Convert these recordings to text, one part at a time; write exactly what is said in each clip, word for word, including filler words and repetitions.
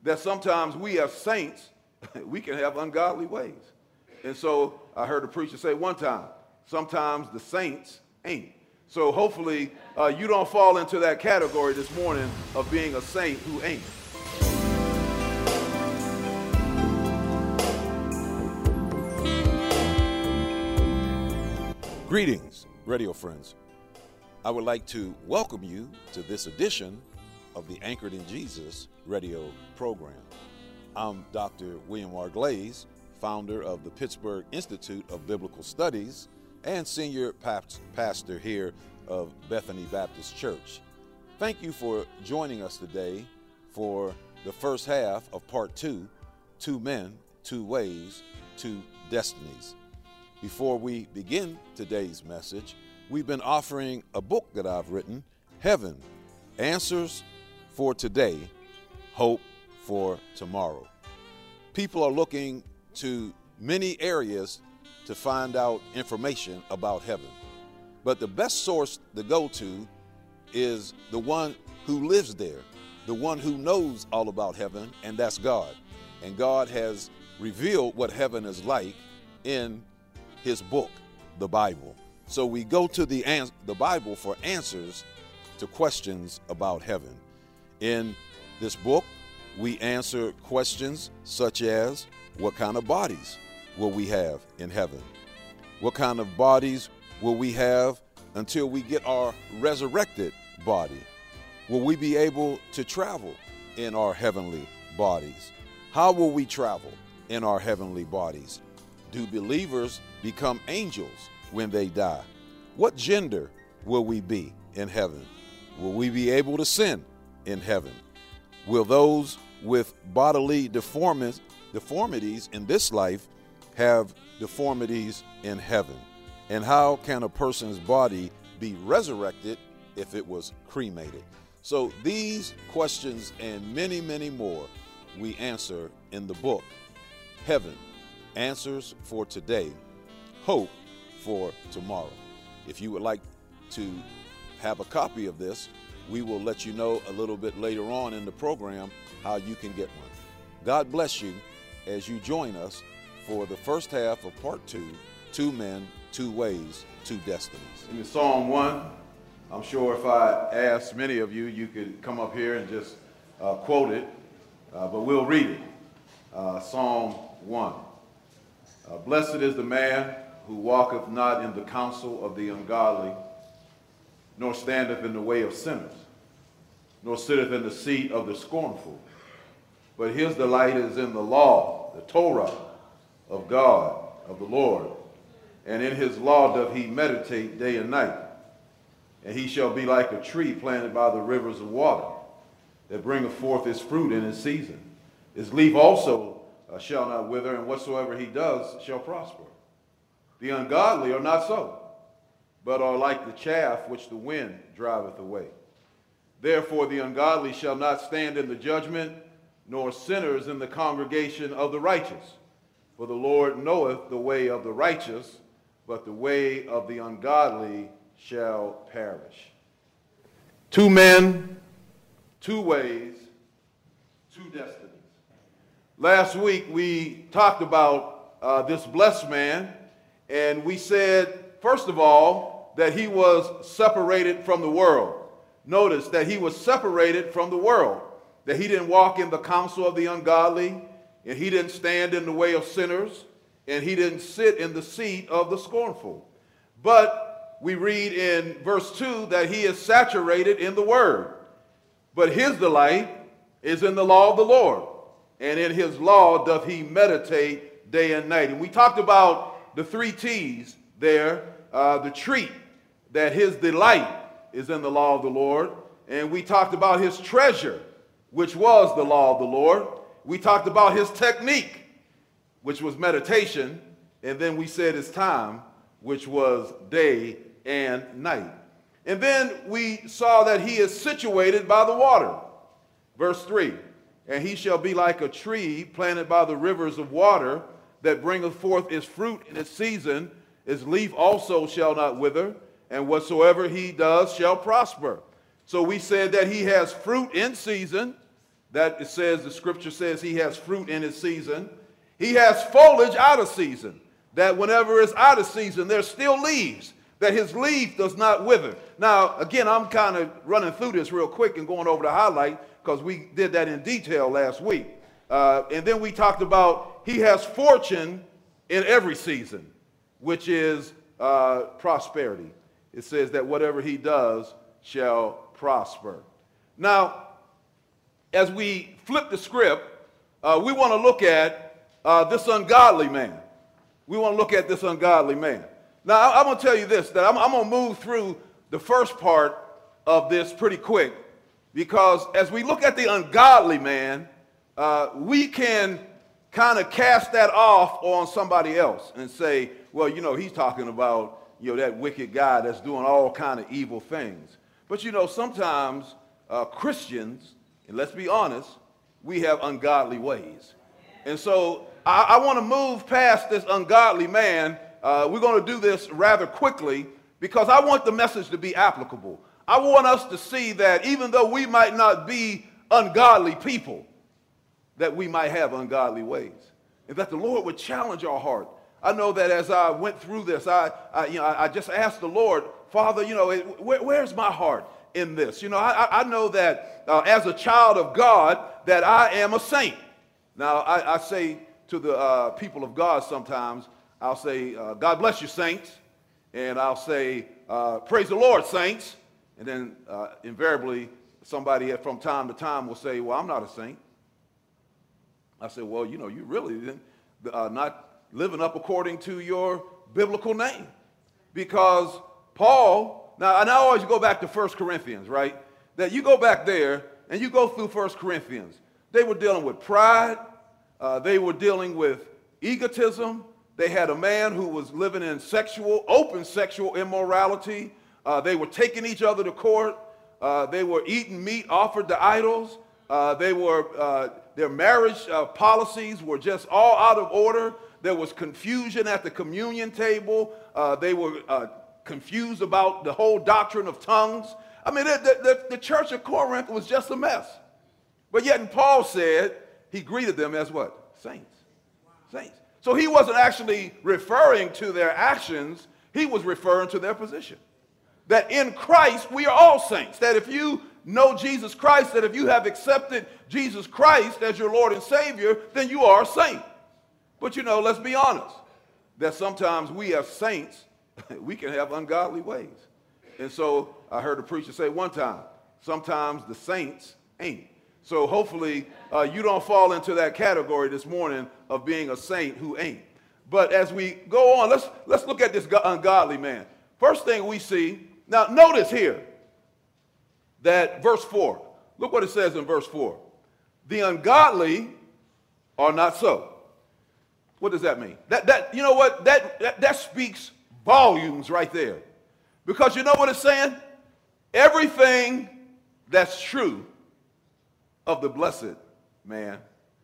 that sometimes we as saints, we can have ungodly ways. And so I heard a preacher say one time, sometimes the saints ain't. So hopefully uh, you don't fall into that category this morning of being a saint who ain't. Greetings, radio friends. I would like to welcome you to this edition of the Anchored in Jesus radio program. I'm Doctor William R. Glaze, founder of the Pittsburgh Institute of Biblical Studies and senior pastor here of Bethany Baptist Church. Thank you for joining us today for the first half of part two, Two Men, Two Ways, Two Destinies. Before we begin today's message, we've been offering a book that I've written, Heaven, Answers for Today, Hope for Tomorrow. People are looking to many areas to find out information about heaven. But the best source to go to is the one who lives there, the one who knows all about heaven, and that's God. And God has revealed what heaven is like in his book, the Bible. So we go to the, ans- the Bible for answers to questions about heaven. In this book, we answer questions such as, what kind of bodies will we have in heaven? What kind of bodies will we have until we get our resurrected body? Will we be able to travel in our heavenly bodies? How will we travel in our heavenly bodies? Do believers become angels when they die? What gender will we be in heaven? Will we be able to sin in heaven? Will those with bodily deformities, deformities in this life have deformities in heaven? And how can a person's body be resurrected if it was cremated? So these questions and many, many more we answer in the book, Heaven, Answers for Today, Hope for Tomorrow. If you would like to have a copy of this, we will let you know a little bit later on in the program how you can get one. God bless you as you join us for the first half of part two, Two Men, Two Ways, Two Destinies. In Psalm one, I'm sure if I asked many of you, you could come up here and just uh, quote it, uh, but we'll read it. Uh, Psalm one. Uh, Blessed is the man who walketh not in the counsel of the ungodly, nor standeth in the way of sinners, nor sitteth in the seat of the scornful. But his delight is in the law, the Torah of God, of the Lord. And in his law doth he meditate day and night. And he shall be like a tree planted by the rivers of water, that bringeth forth his fruit in his season. His leaf also uh, shall not wither, and whatsoever he does shall prosper. The ungodly are not so, but are like the chaff which the wind driveth away. Therefore the ungodly shall not stand in the judgment, nor sinners in the congregation of the righteous. For the Lord knoweth the way of the righteous, but the way of the ungodly shall perish. Two men, two ways, two destinies. Last week we talked about uh, this blessed man, and we said, first of all, that he was separated from the world. Notice that he was separated from the world, that he didn't walk in the counsel of the ungodly, and he didn't stand in the way of sinners, and he didn't sit in the seat of the scornful. But we read in verse two that he is saturated in the word. But his delight is in the law of the Lord, and in his law doth he meditate day and night. And we talked about the three T's there, uh, the treat, that his delight is in the law of the Lord. And we talked about his treasure, which was the law of the Lord. We talked about his technique, which was meditation. And then we said his time, which was day and night. And then we saw that he is situated by the water. Verse three, and he shall be like a tree planted by the rivers of water, that bringeth forth his fruit in its season. His leaf also shall not wither, and whatsoever he does shall prosper. So we said that he has fruit in season, that it says, the scripture says he has fruit in his season. He has foliage out of season, that whenever it's out of season, there's still leaves, that his leaf does not wither. Now, again, I'm kind of running through this real quick and going over the highlight because we did that in detail last week. Uh, and then we talked about he has fortune in every season, which is uh, prosperity. It says that whatever he does shall prosper. Now, as we flip the script, uh, we want to look at uh, this ungodly man. We want to look at this ungodly man. Now, I, I'm going to tell you this, that I'm, I'm going to move through the first part of this pretty quick, because as we look at the ungodly man, uh, we can kind of cast that off on somebody else and say, well, you know, he's talking about, you know, that wicked guy that's doing all kind of evil things. But, you know, sometimes uh, Christians, and let's be honest, we have ungodly ways. And so I, I want to move past this ungodly man. Uh, we're going to do this rather quickly because I want the message to be applicable. I want us to see that even though we might not be ungodly people, that we might have ungodly ways, and that the Lord would challenge our heart. I know that as I went through this, I, I, you know, I just asked the Lord, Father, you know, where, where's my heart in this? You know, I, I know that uh, as a child of God, that I am a saint. Now, I, I say to the uh, people of God sometimes, I'll say, uh, God bless you, saints, and I'll say, uh, praise the Lord, saints, and then uh, invariably somebody from time to time will say, well, I'm not a saint. I said, well, you know, you really uh, not living up according to your biblical name. Because Paul, now, and I always go back to First Corinthians, right? That you go back there and you go through First Corinthians. They were dealing with pride. Uh, they were dealing with egotism. They had a man who was living in sexual, open sexual immorality. Uh, they were taking each other to court. Uh, they were eating meat offered to idols. Uh, they were, uh, their marriage uh, policies were just all out of order. There was confusion at the communion table. Uh, they were uh, confused about the whole doctrine of tongues. I mean, the, the, the church of Corinth was just a mess. But yet, and Paul said, he greeted them as what? Saints. Saints. So he wasn't actually referring to their actions. He was referring to their position. That in Christ, we are all saints. That if you know Jesus Christ, that if you have accepted Jesus Christ as your Lord and Savior, then you are a saint. But you know, let's be honest, that sometimes we as saints, we can have ungodly ways. And so I heard a preacher say one time, sometimes the saints ain't. So hopefully uh, you don't fall into that category this morning of being a saint who ain't. But as we go on, let's, let's look at this ungodly man. First thing we see, now notice here that verse four, look what it says in verse four. The ungodly are not so. What does that mean? That, that, you know what, that, that, that speaks volumes right there. Because you know what it's saying? Everything that's true of the blessed man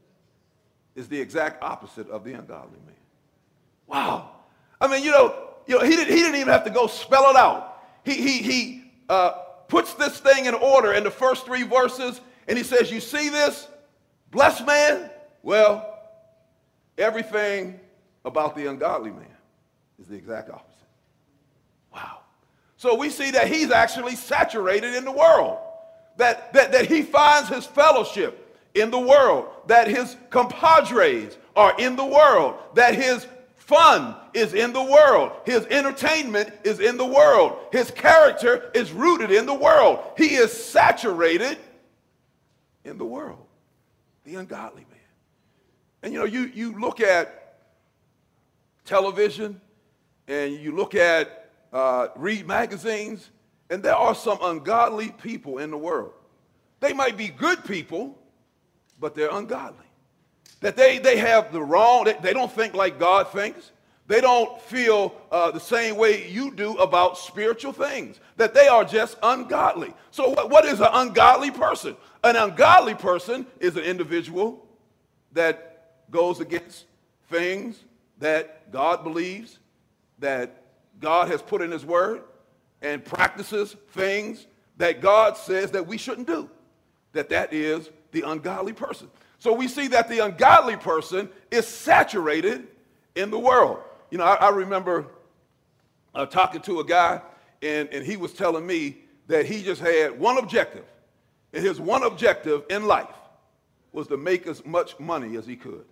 is the exact opposite of the ungodly man. Wow. I mean, you know, you know he, didn't, he didn't even have to go spell it out. He, he, he uh, puts this thing in order in the first three verses, and he says, you see this blessed man? Well, everything about the ungodly man is the exact opposite. Wow. So we see that he's actually saturated in the world. That, that, that he finds his fellowship in the world, that his compadres are in the world, that his fun is in the world, his entertainment is in the world, his character is rooted in the world. He is saturated in the world, the ungodly man. And you know, you, you look at television and you look at, uh, read magazines, and there are some ungodly people in the world. They might be good people, but they're ungodly. That they, they have the wrong, they, they don't think like God thinks. They don't feel uh, the same way you do about spiritual things. That they are just ungodly. So what, what is an ungodly person? An ungodly person is an individual that goes against things that God believes, that God has put in his word, and practices things that God says that we shouldn't do. That that is the ungodly person. So we see that the ungodly person is saturated in the world. You know, I, I remember uh, talking to a guy, and, and he was telling me that he just had one objective. And his one objective in life was to make as much money as he could.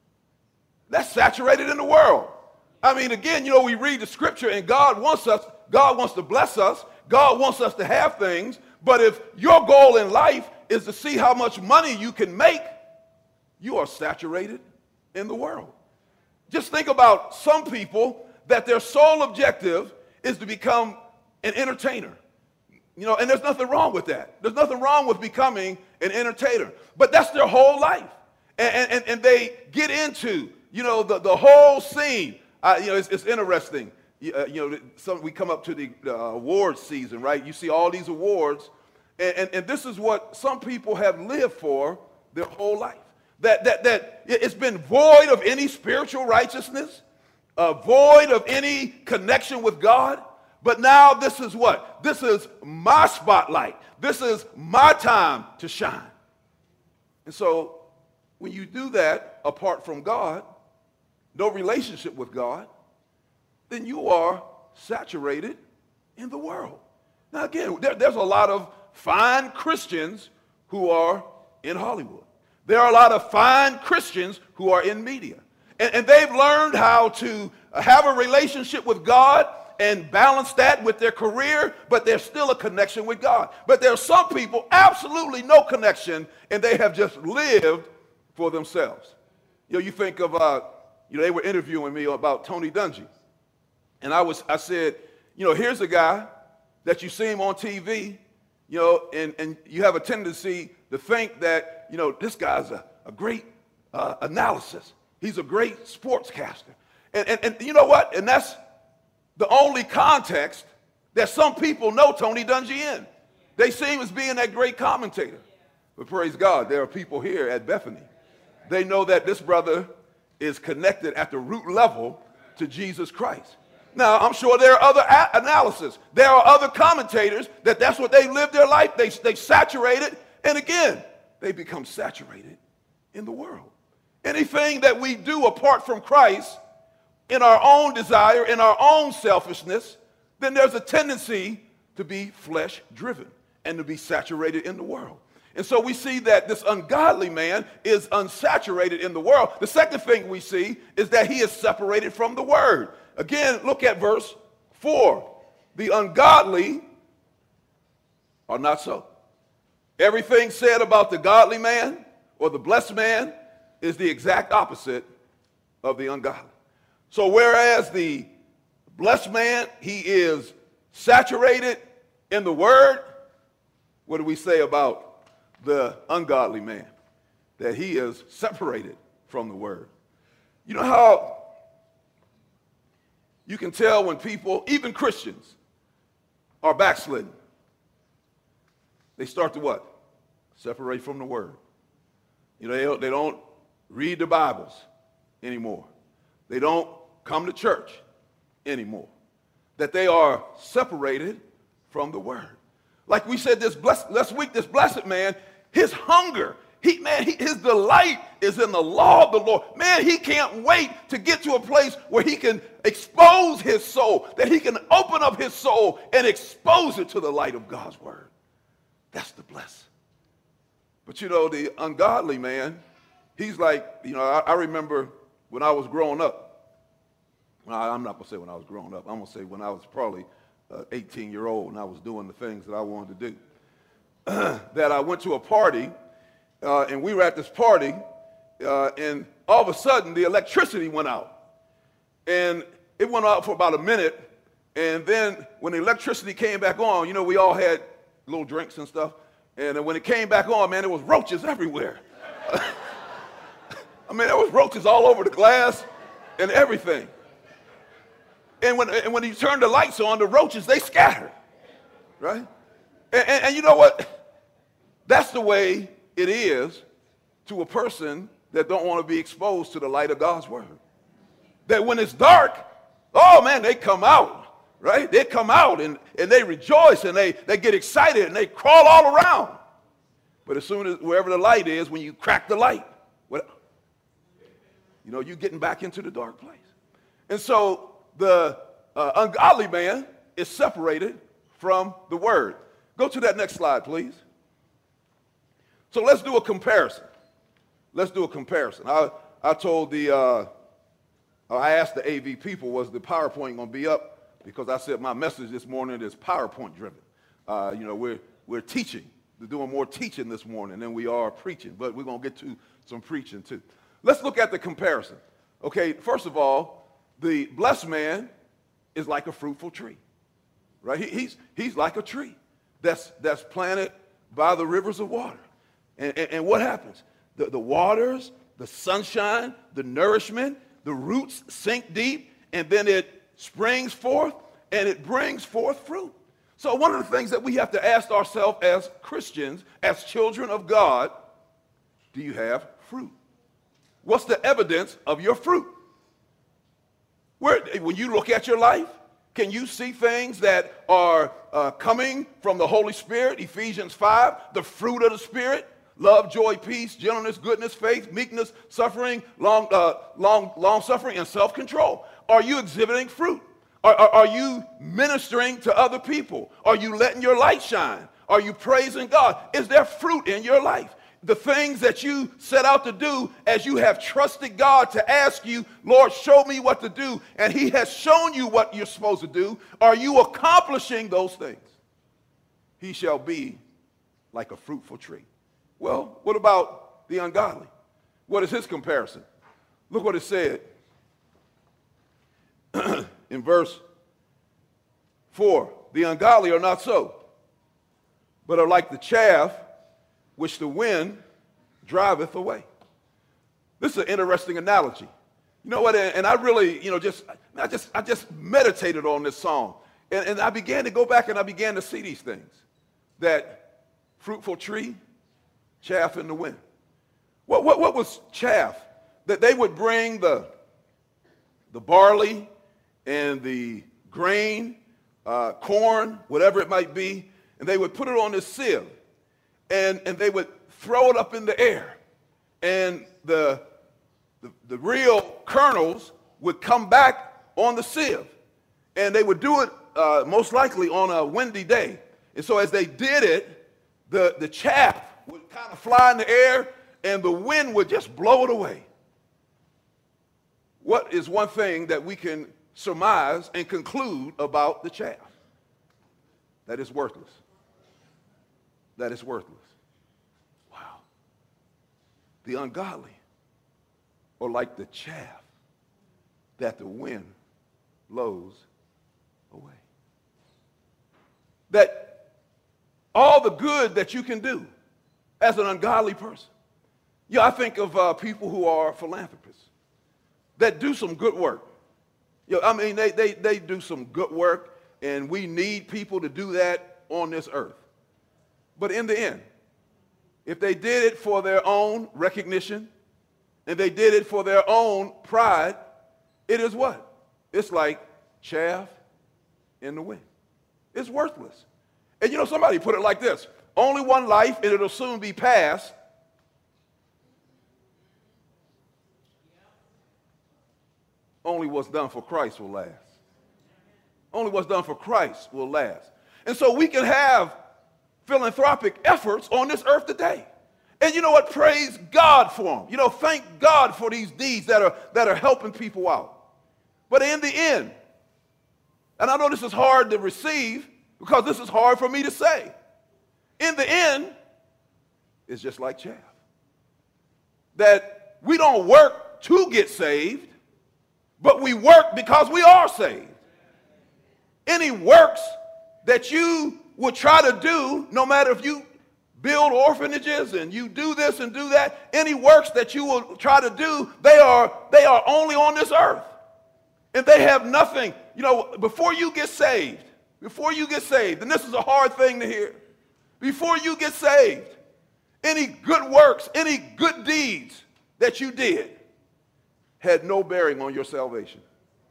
That's saturated in the world. I mean, again, you know, we read the scripture, and God wants us, God wants to bless us. God wants us to have things. But if your goal in life is to see how much money you can make, you are saturated in the world. Just think about some people that their sole objective is to become an entertainer. You know, and there's nothing wrong with that. There's nothing wrong with becoming an entertainer. But that's their whole life. And, and, and they get into, you know, the, the whole scene. Uh, you know, it's, it's interesting. You, uh, you know, some, we come up to the uh, awards season, right? You see all these awards. And, and, and this is what some people have lived for their whole life. That, that, that it's been void of any spiritual righteousness, uh, void of any connection with God. But now this is what? This is my spotlight. This is my time to shine. And so when you do that apart from God, no relationship with God, then you are saturated in the world. Now again, there, there's a lot of fine Christians who are in Hollywood. There are a lot of fine Christians who are in media. And, and they've learned how to have a relationship with God and balance that with their career, but there's still a connection with God. But there are some people, absolutely no connection, and they have just lived for themselves. You know, you think of, uh, you know, they were interviewing me about Tony Dungy. And I was, I said, you know, here's a guy that you see him on T V, you know, and, and you have a tendency to think that, you know, this guy's a, a great uh, analysis. He's a great sportscaster. And, and, and you know what? And that's the only context that some people know Tony Dungy in. They see him as being that great commentator. But praise God, there are people here at Bethany. They know that this brother is connected at the root level to Jesus Christ. Now, I'm sure there are other a- analysis. There are other commentators that that's what they live their life. They, they saturate it. And again, they become saturated in the world. Anything that we do apart from Christ, in our own desire, in our own selfishness, then there's a tendency to be flesh-driven and to be saturated in the world. And so we see that this ungodly man is unsaturated in the world. The second thing we see is that he is separated from the word. Again, look at verse four. The ungodly are not so. Everything said about the godly man or the blessed man is the exact opposite of the ungodly. So whereas the blessed man, he is saturated in the word, what do we say about the ungodly man? That he is separated from the word. You know how you can tell when people, even Christians, are backslidden? They start to what? Separate from the word. You know, they don't, they don't read the Bibles anymore. They don't come to church anymore. That they are separated from the word. Like we said this blessed, last week, this blessed man, his hunger, he, man, he, his delight is in the law of the Lord. Man, he can't wait to get to a place where he can expose his soul, that he can open up his soul and expose it to the light of God's word. That's the blessed. But you know, the ungodly man, he's like, you know, I, I remember when I was growing up. Well, I'm not going to say when I was growing up. I'm going to say when I was probably uh, eighteen-year-old and I was doing the things that I wanted to do. That I went to a party, uh, and we were at this party, uh, and all of a sudden the electricity went out. And it went out for about a minute, and then when the electricity came back on, you know, we all had little drinks and stuff, and then when it came back on, man, there was roaches everywhere. I mean, there was roaches all over the glass and everything. And when, and when you turn the lights on, the roaches, they scatter, right? And, and, and you know what? That's the way it is to a person that don't want to be exposed to the light of God's word. That when it's dark, oh man, they come out, right? They come out and, and they rejoice and they, they get excited and they crawl all around. But as soon as, wherever the light is, when you crack the light, what, you know, you're getting back into the dark place. And so the uh, ungodly man is separated from the word. Go to that next slide, please. So let's do a comparison. Let's do a comparison. I, I told the, uh, I asked the A V people, was the PowerPoint going to be up? Because I said my message this morning is PowerPoint driven. Uh, you know, we're, we're teaching. We're doing more teaching this morning than we are preaching, but we're going to get to some preaching too. Let's look at the comparison. Okay, first of all, the blessed man is like a fruitful tree, right? He, he's, he's like a tree that's, that's planted by the rivers of water. And, and, and what happens? The, the waters, the sunshine, the nourishment, the roots sink deep, and then it springs forth, and it brings forth fruit. So one of the things that we have to ask ourselves as Christians, as children of God, do you have fruit? What's the evidence of your fruit? Where, when you look at your life, can you see things that are uh, coming from the Holy Spirit? Ephesians five, the fruit of the Spirit, love, joy, peace, gentleness, goodness, faith, meekness, suffering, long, uh, long, long suffering, and self-control. Are you exhibiting fruit? Are, are, are you ministering to other people? Are you letting your light shine? Are you praising God? Is there fruit in your life? The things that you set out to do as you have trusted God to ask you, Lord, show me what to do, and he has shown you what you're supposed to do, are you accomplishing those things? He shall be like a fruitful tree. Well, what about the ungodly? What is his comparison? Look what it said in verse four. The ungodly are not so, but are like the chaff which the wind driveth away. This is an interesting analogy. You know what? And I really, you know, just I just I just meditated on this song, and, and I began to go back and I began to see these things. That fruitful tree, chaff in the wind. What what what was chaff? That they would bring the the barley and the grain, uh, corn, whatever it might be, and they would put it on this sieve. And, and they would throw it up in the air. And the, the, the real kernels would come back on the sieve. And they would do it uh, most likely on a windy day. And so as they did it, the, the chaff would kind of fly in the air and the wind would just blow it away. What is one thing that we can surmise and conclude about the chaff? That is worthless. That is worthless. Wow. The ungodly are like the chaff that the wind blows away. That all the good that you can do as an ungodly person. Yeah, I think of uh, people who are philanthropists that do some good work. You know, I mean, they, they, they do some good work, and we need people to do that on this earth. But in the end, if they did it for their own recognition and they did it for their own pride, it is what? It's like chaff in the wind. It's worthless. And you know, somebody put it like this: only one life and it'll soon be past. Only what's done for Christ will last. Only what's done for Christ will last. And so we can have philanthropic efforts on this earth today. And you know what? Praise God for them. You know, thank God for these deeds that are, that are helping people out. But in the end, and I know this is hard to receive because this is hard for me to say, in the end, it's just like chaff. That we don't work to get saved, but we work because we are saved. Any works that you would try to do, no matter if you build orphanages and you do this and do that, any works that you will try to do, they are, they are only on this earth. And they have nothing. You know, before you get saved, before you get saved, and this is a hard thing to hear, before you get saved, any good works, any good deeds that you did had no bearing on your salvation.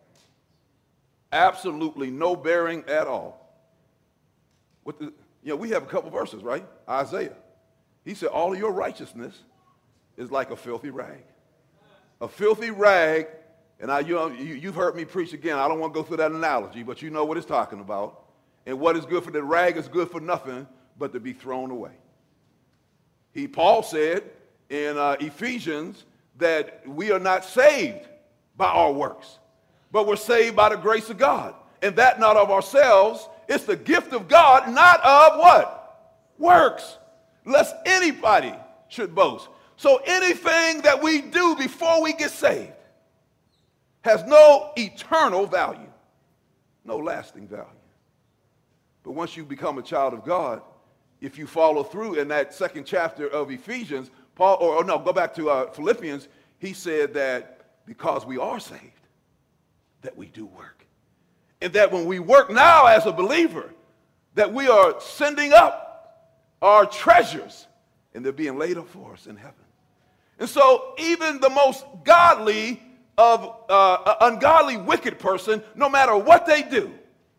Absolutely no bearing at all. What the, you know, we have a couple verses, right? Isaiah. He said, all of your righteousness is like a filthy rag. A filthy rag, and I, you know, you, you've heard me preach again. I don't want to go through that analogy, but you know what it's talking about. And what is good for the rag is good for nothing but to be thrown away. He, Paul said in uh, Ephesians that we are not saved by our works, but we're saved by the grace of God. And that not of ourselves, it's the gift of God, not of what? Works. Lest anybody should boast. So anything that we do before we get saved has no eternal value, no lasting value. But once you become a child of God, if you follow through in that second chapter of Ephesians, Paul, or, or no, go back to uh, Philippians, he said that because we are saved, that we do work. And that when we work now as a believer, that we are sending up our treasures and they're being laid up for us in heaven. And so even the most godly of uh, ungodly wicked person, no matter what they do,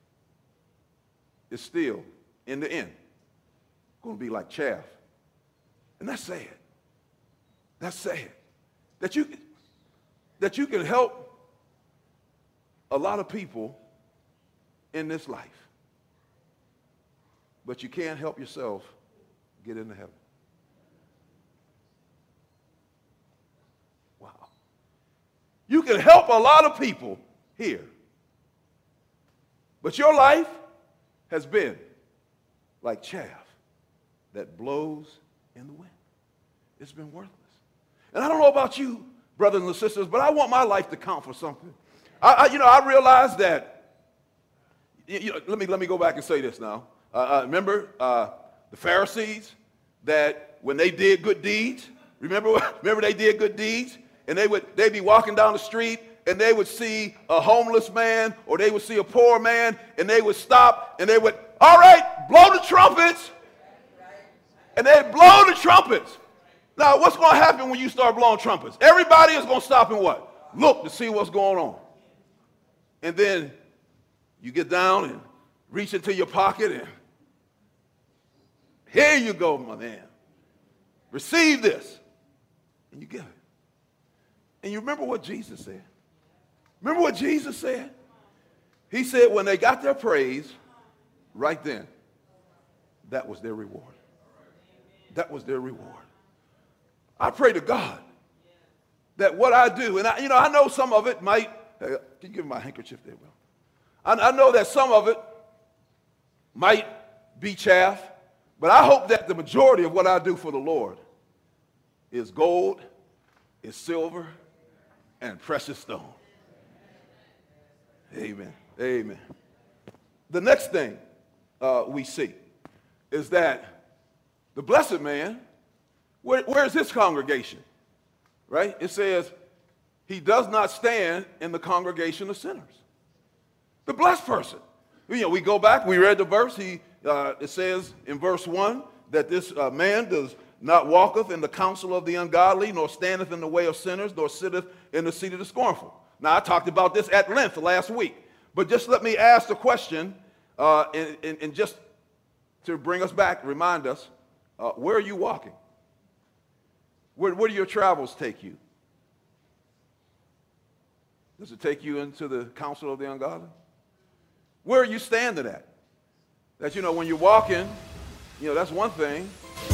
is still in the end going to be like chaff. And that's sad. That's sad. That you, that you can help a lot of people in this life, but you can't help yourself get into heaven. Wow. You can help a lot of people here, but your life has been like chaff that blows in the wind. It's been worthless. And I don't know about you, brothers and sisters, but I want my life to count for something. I, I you know, I realize that, you know, let me, let me go back and say this now. Uh, uh, remember uh, the Pharisees, that when they did good deeds, remember, remember they did good deeds? And they would, they'd be walking down the street, and they would see a homeless man, or they would see a poor man, and they would stop, and they would, all right, blow the trumpets. And they'd blow the trumpets. Now, what's going to happen when you start blowing trumpets? Everybody is going to stop and what? Look to see what's going on. And then you get down and reach into your pocket and here you go, my man. Receive this. And you give it. And you remember what Jesus said? Remember what Jesus said? He said when they got their praise, right then, that was their reward. That was their reward. I pray to God that what I do, and I, you know, I know some of it might, uh, can you give me my handkerchief there, Will? I, I know that some of it might be chaff, but I hope that the majority of what I do for the Lord is gold, is silver, and precious stone. Amen. Amen. The next thing uh, we see is that the blessed man, where, where is his congregation? Right? It says, he does not stand in the congregation of sinners. The blessed person. You know, we go back, we read the verse, he, uh, it says in verse one that this uh, man does not walketh in the counsel of the ungodly, nor standeth in the way of sinners, nor sitteth in the seat of the scornful. Now, I talked about this at length last week, but just let me ask the question, uh, and, and, and just to bring us back, remind us, Uh, where are you walking? Where, where do your travels take you? Does it take you into the counsel of the ungodly? Where are you standing at? That, you know, when you're walking, you know, that's one thing.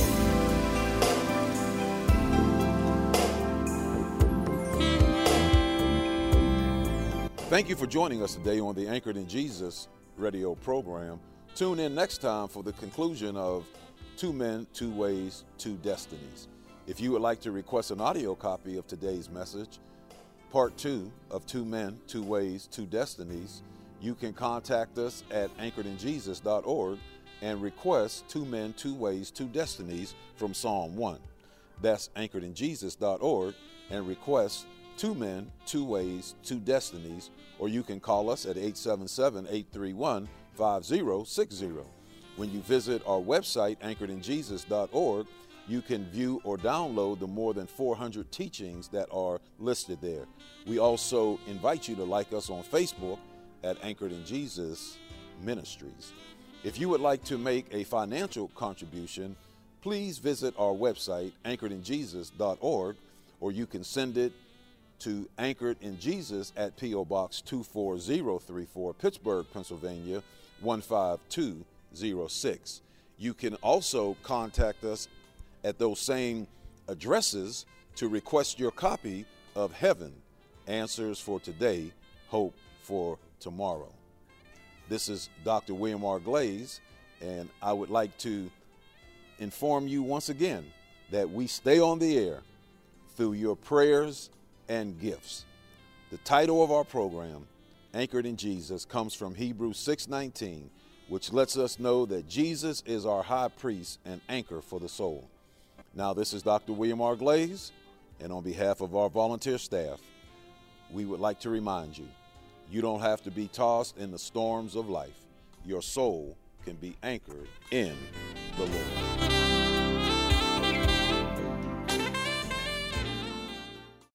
Thank you for joining us today on the Anchored in Jesus radio program. Tune in next time for the conclusion of Two Men, Two Ways, Two Destinies. If you would like to request an audio copy of today's message, part two of Two Men, Two Ways, Two Destinies, you can contact us at anchored in jesus dot org and request Two Men, Two Ways, Two Destinies from Psalm one. That's anchored in jesus dot org and request Two Men, Two Ways, Two Destinies, or you can call us at eight seven seven, eight three one, five zero six zero. When you visit our website, anchored in jesus dot org, you can view or download the more than four hundred teachings that are listed there. We also invite you to like us on Facebook at Anchored in Jesus Ministries. If you would like to make a financial contribution, please visit our website, anchored in jesus dot org, or you can send it to Anchored in Jesus at P O Box two four zero three four, Pittsburgh, Pennsylvania, one five two zero six. You can also contact us at those same addresses to request your copy of Heaven, Answers for Today, Hope for Tomorrow. This is Doctor William R. Glaze, and I would like to inform you once again that we stay on the air through your prayers and gifts. The title of our program, Anchored in Jesus, comes from Hebrews six nineteen, which lets us know that Jesus is our high priest and anchor for the soul. Now, this is Doctor William R. Glaze, and on behalf of our volunteer staff, we would like to remind you, you don't have to be tossed in the storms of life. Your soul can be anchored in the Lord.